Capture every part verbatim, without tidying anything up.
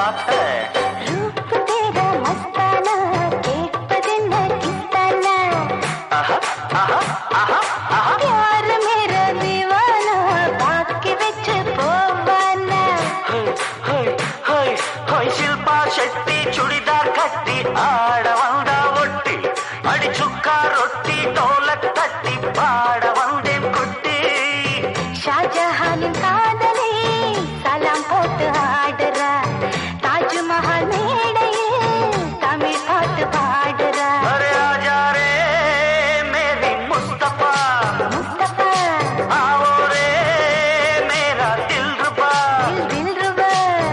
பார்த்த रूप तेरा मस्ताना கேட்பதென்ன கிஸ்தானா ஆஹா ஆஹா ஆஹா ஆஹா प्यार मेरा दीवाना बाकी வச்சு போவானா ஹை ஹை ஹை ஷில்பா ஷெட்டி சுடிதார் கட்டி ஆட வந்தா ஒட்டி அடி சுக்கா ரொட்டி டோலக் தட்டி பாட வந்தேன் குட்டி ஷாஜஹானின் காதலே சலாம் போட்டு ஆடுறா தாஜ்மஹால் மேடையில் தமிழ் பாட்டு பாடுறா அரே ஆஜா ரே மேரி முஸ்தபா முஸ்தபா आओ रे मेरा दिलरुबा दिल दिलरुबा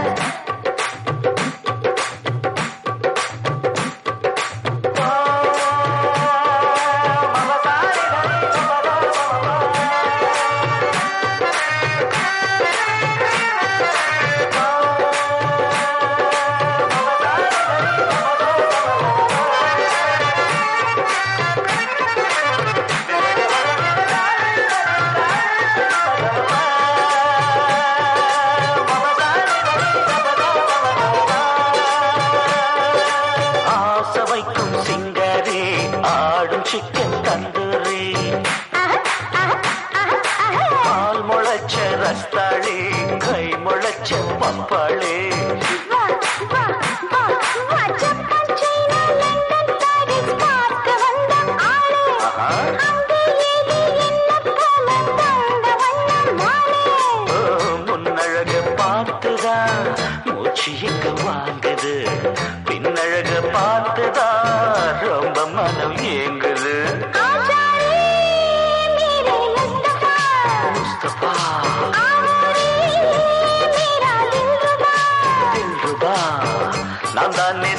ஆசை வைக்கும் சிங்கரே ஆடும் சிக்கன் தந்தூரி பால் முளைச்ச ரஸ்தாளி கை முளைச்ச பப்பாளி வா வா வா வா ஜப்பான் சைனா லண்டன் பாரிஸ் பார்க்க வந்த ஆளே ஆஹா. அங்கே ஏது என்ன போல தங்க வண்ண மாலே ஓ, முன்னழக பார்த்துதான் மூச்சு எங்க வாங்குது பின்னழக பார்த்துதான் ரொம்ப மனம் ஏங்குது ஆஜாரே மேரே முஸ்தபா முஸ்தபா ஆவோரே மேரா தில்ருபா தில்ருபா நான் தானே